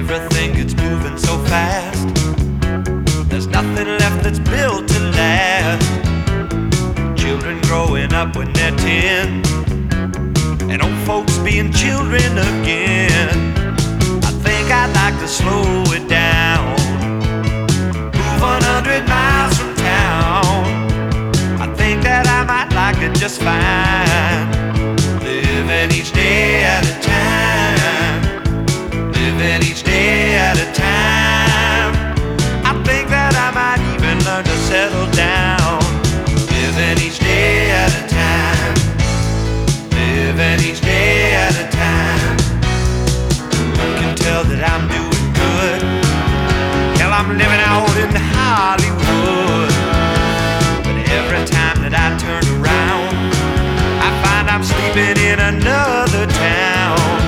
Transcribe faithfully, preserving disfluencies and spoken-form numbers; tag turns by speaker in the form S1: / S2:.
S1: Everything gets moving so fast. There's nothing left that's built to last. Children growing up when they're ten, and old folks being children again. I think I'd like to slow it down, move one hundred miles from town. I think that I might like it just fine, living each day at a time, living each day at a time. I think that I might even learn to settle down, living each day at a time, living each day at a time. You can tell that I'm doing good. Hell, I'm living out in Hollywood. But every time that I turn around, I find I'm sleeping in another town.